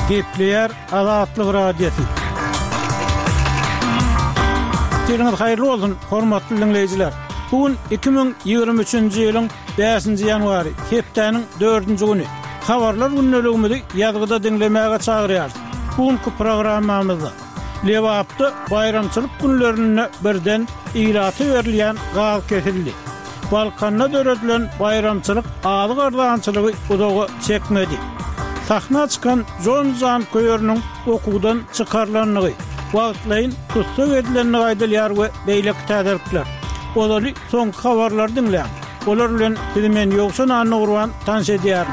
Gepleyer Azatlyk Radiosu. Teriniz hayırlı olsun, hormatly dinleyijiler. Bugün 2023-nji ýylyň 5-nji ýanwary, hepdeniň 4-nji güni. Habarlar günneligimizi ýazgyda dinlemäge çagyrýar. Bugünkü programmamyzda Lewapda bayramçylyk günlerine birden ýylaty berilýän gaz kesildi. Balkanda döredilen bayramçylyk azy gardançylygy udagy çekmedi. Sahna çıkan John köýeriniň okuwdan çykarlanlygy, wagtlaryň tutsak edilenini gaýdalýar we beýlek täziripler. Olary soňky habarlar dinleýän. Olar bilen men ýoksa nany urwan tanş edýär.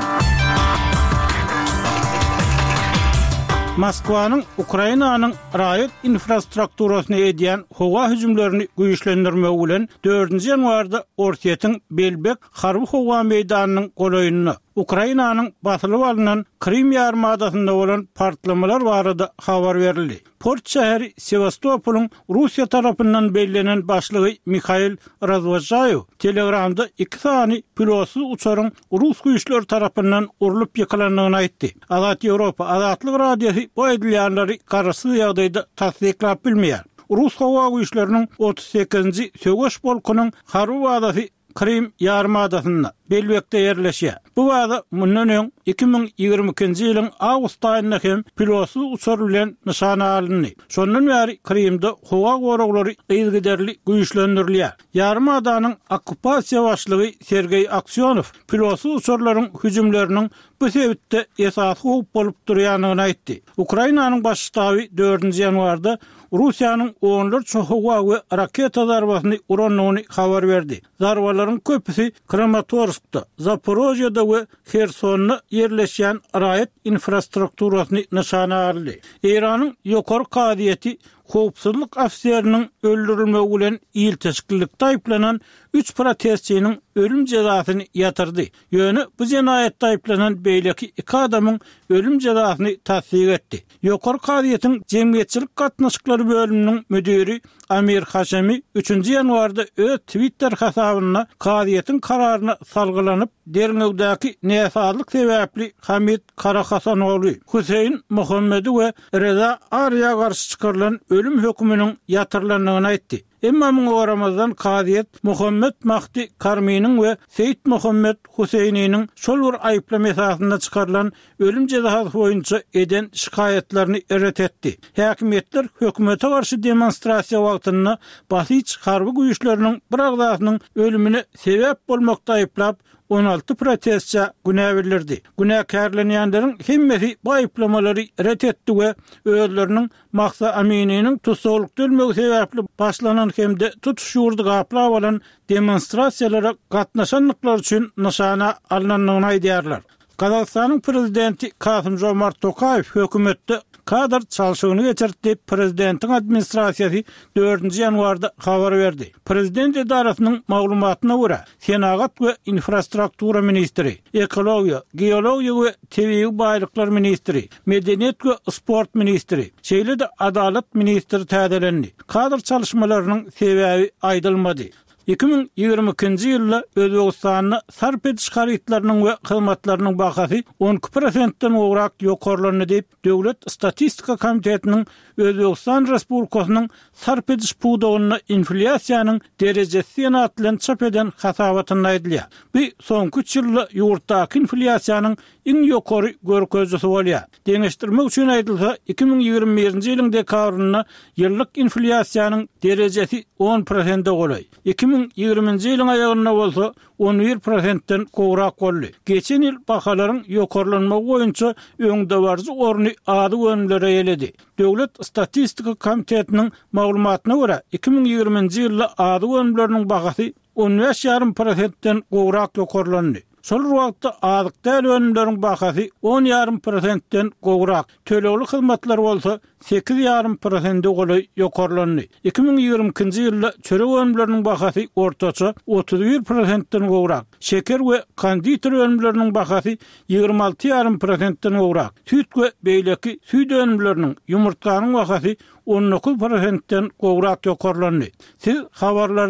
Moskwanyň Ukrainanyň raýat infrastrukturasyny edýän howa hüjümlerini güýçlendirmek bilen 4-nji ýanwarda Ortiýetiň Belbek harby howa meýdanynyň golaýynyna Ukrainanyň basylyp alynan Krim ýarymadasyna bolan partlamalar barada habar berildi. Port şäheri Sevastopolyň Russiýa tarapyndan bellänen başlygy Mikhail Razvozhayew Telegramda 2 sany pilotsuz uçaryň Rus güýçleri tarapyndan urulyp ýykylandygyny aýtdy. Azat Ýewropa Azatlyk Radiosu bu edilýänleri garşy ýagdaýda tasdiklap bilmeýär. Rus howa güýçleriniň 38-nji Söwgeş polkunyň harby bazasy Krim ýarymadasyna Belbekde ýerleşýär. Bu bada mundan öň 2022-nji ýylyň awgust aýynda hem pilotsuz uçar bilen nyşana alyndy. Şondan bäri Krimde howa goraglary ýygyderli güýçlendirilýär. Ýarymadasynyň okupasiýa başlygy Sergey Aksionow pilotsuz uçarlaryň hüjümleriniň bu sebäpde esasy bolup durýanyny aýtdy. Ukrainanyň baş ştaby 4-nji ýanwarda Russiýanyň onlarça howa we raketa zarbasyny uranlygyny habar berdi. Zarbalaryň köpüsi Kramatorskda, Zaporojyada we Khersonda ýerleşýän raýat infrastrukturasyny nyşana aldy. Iranyň ýokary kadiýeti howpsuzlyk afiseriniň öldürilmegi bilen ýyl teşkillikde aýplanan 3 protestçiniň ölüm jazasyny ýatyrdy. Ýöne bu jenaýatda aýplanan beýleki 2 adamyň ölüm jazasyny tasdik etdi. Ýokary kadiýetiň jemgyýetçilik gatnaşyklary bölüminiň müdiri Amir Haşemi 3-nji ýanwarda öz Twitter hasabyna kadiýetiň kararyna salgylanyp derňegdäki näsazlyk sebäpli Hamid Karahasanoğlu, Huseyn Muhammed we Reza Arya garşy çykarylan ölüm hökmüniň ýatyrlandygyny aýtdy. Emma muňa garamazdan kadiýet Muhammed Mahdi Karminiň we Seyit Muhammed Huseyniň şol bir aýplama esasynda çykarylan ölüm jazasy boýunça eden şikaýetlerini eret etdi. Häkimetler hökümete garşy demonstrasiýa wagtynda basyç harby güýçleriniň bir agdasynyň ölümine sebäp bolmakda aýplap 16 protestçi günä bildirdi. Günäkärlenýänleriň hemmesi bu aýplamalary ret etdi we özleriniň Mahsa Aminiň tutsaklykda ölmegi sebäpli başlanan hemde tutuş ýurdy gapla bolan demonstrasiýalara gatnaşanlyklar üçin nyşana alynanyny aýdýarlar. Kazakstanyň prezidenti Kasym-Jomart Tokayew hökümetde kadr çalşygyny geçirdi. Prezidentiň administrasiýasy 4-nji ýanwarda habar berdi. Prezident edarasynyň maglumatyna görä, Senagat we infrastruktura ministri, ekologiýa, geologiýa we tebii baýlyklar ministri, medeniýet we sport ministri, şeýle-de adalet ministri täzelendi. Kadr çalşmalarynyň sebäbi aýdylmady. 2022-nji ýylda Özbegistanyň sarp ediş haritlarynyň we hyzmatlarynyň bahasy 12%-den ograk ýokarlandy diýip Döwlet Statistika Komitetiniň Özbegistan Respublikasynyň sarp ediş puwdagyna inflasiýanyň derejesi ýanatylan çap eden hasabatyny aýdylýar. Bu soňky 3 ýylda ýurtdaky inflasiýanyň iň ýokary görkezjisi bolýar. Deňeşdirmek üçin aýdylsa 2021-nji ýylyň dekabrynda ýyllyk inflasiýanyň derejesi 10%-de golaý. 2020-nji ýylyň aýagyna bolsa 11%-den gowrak boldy. Geçen ýyl bahalaryň ýokarlanmagy boýunça öňde barjy orny ady önümlere ýeledi. Döwlet Statistika Komitetiniň maglumatyna görä 2020-nji ýylda ady önümleriniň bahasy 15,5%-den gowrak ýokarlandy. Şol wagtda azyk däl önümleriň bahasy 10,5%-den gowrak, tölegli hyzmatlar bolsa 8,5%-de golaý ýokarlandy. 2022-nji ýylda çörek önümleriniň bahasy ortaça 31%-den gowrak, şeker we konditor önümleriniň bahasy 26,5%-den gowrak, süt we beýleki süt önümleriniň, ýumurtanyň bahasy 19%-den gowrak ýokarlandy. Siz habarlar